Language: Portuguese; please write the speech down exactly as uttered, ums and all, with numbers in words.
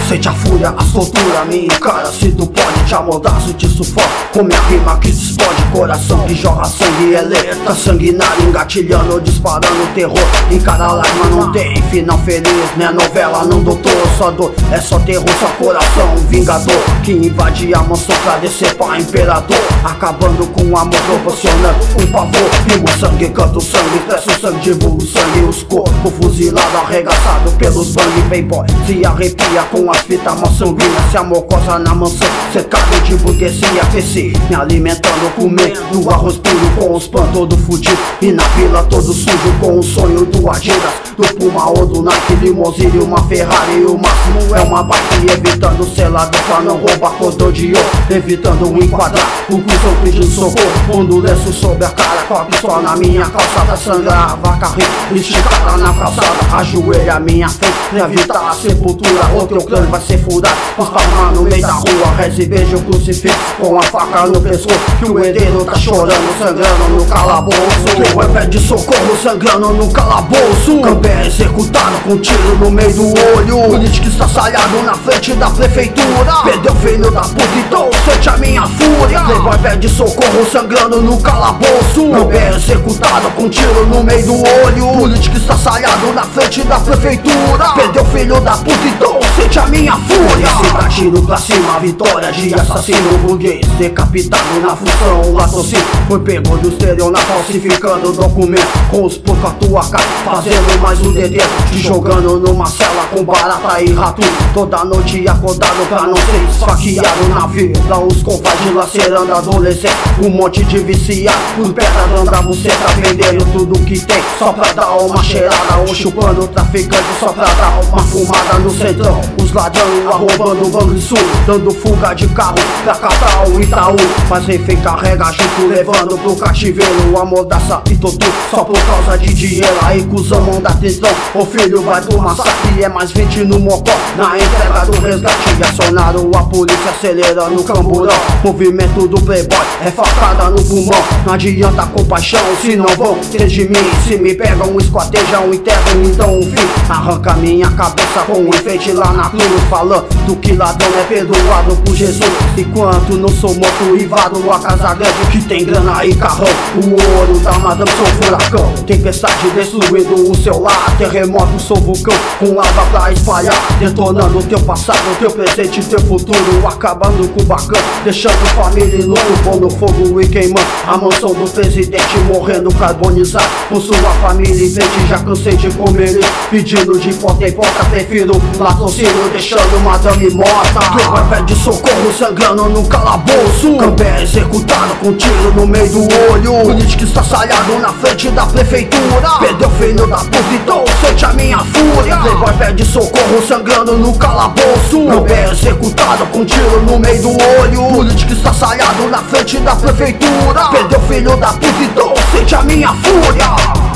sente a fúria, a soltura, me encara. Se tu pode, te amordaço, te sufoco com minha rima que te explode. Coração que joga sangue, elétrica sanguinária, engatilhando, disparando terror. Encara a lágrima, não tem final feliz, né? Novela, não doutor, só dor. É só terror, só coração, vingador que invade a mansão pra decepar imperador, acabando com o amor, proporcionando um pavor. Rimo sangue, canto sangue, peço sangue, divulgo sangue. Os corpos fuzilados, arregaçado pelos bang playboy, se arrepia com as fitas mó sanguíneas. Se amocosa na mansão, cercado de burguesia. Cresci me alimentando, comendo arroz puro com os pães todo fudido. E na vila todo sujo com o sonho do Adidas, do Puma ou do Nike, limousine, uma Ferrari. O máximo é uma bike, evitando o selado pra não roubar cordão de ouro, evitando um enquadrar o cuzão pedindo socorro. Pondo lenço sobre a cara, coque só na minha calçada. Sangrava carrinho, esticada na calçada. Ajoelha a minha frente pra evitar a sepultura, ou teu crânio vai ser furado, espalmar no meio da rua. Reze e veja o crucifixo com a faca no pescoço, que o herdeiro tá chorando, sangrando no calabouço. Que o pede socorro, sangrando no calabouço. Campeão executado com tiro no meio do olho. Político estraçalhado na frente da prefeitura. Perdeu filho da puta, então sente a minha fúria. Playboy pede socorro, sangrando no calabouço. Campeão executado com tiro no meio do olho. Político estraçalhado na frente da prefeitura. Perdeu filho da puta, então sente a minha fúria. Se dá tiro pra cima, vitória de assassino burguês, decapitado na função, o latrocínio foi pego do estelionato, falsificando documento com os porcos a tua cara, fazendo mais um dedê, te jogando numa cela com barata e rato. Toda noite acordado pra não ser esfaqueado na vida. Os covardes lacerando adolescente, um monte de viciado por pedra dando a você tá vendendo tudo que tem só pra dar uma cheirada, ou chupando o traficante só pra dar uma fumada no centrão. Os ladrão arrombando o Banco Sul, dando fuga de carro pra catar o Itaú. Mas refém carrega junto, levando pro cativeiro, amordaça e tortura só por causa de dinheiro. Aí cuzão, mão da atenção, o filho vai tomar saque. É mais vinte no mocó, na entrega do resgate. Acionaram a polícia, acelerando o camburão. Movimento do playboy, é facada no pulmão. Não adianta compaixão, se não vão ter de mim. Se me pegam, esquartejam, enterram e dão um fim. Arranca minha cabeça com um enfeite lá na cruz, falando que ladrão é perdoado por Jesus. Enquanto não sou morto, invado a casa grande que tem grana e carrão. O ouro da madame sou furacão, tempestade destruindo o seu lar. Terremoto sou vulcão, com lava pra espalhar, detonando teu passado, teu presente e teu futuro. Acabando com o bacana, deixando família louco, pondo fogo e queimando a mansão do presidente, morrendo carbonizado com sua família em frente. Já cansei de comer isso, pedindo de porta em porta, prefiro latrocínio, deixando madame morta. Playboy pede socorro, sangrando no calabouço. Campeão executado com tiro no meio do olho. Político estraçalhado na frente da prefeitura. Perdeu filho da puta, então sente a minha fúria. Playboy pede socorro, sangrando no calabouço. Campeão executado com tiro no meio do olho. Político estraçalhado na frente da prefeitura. Perdeu filho da puta, então sente a minha fúria.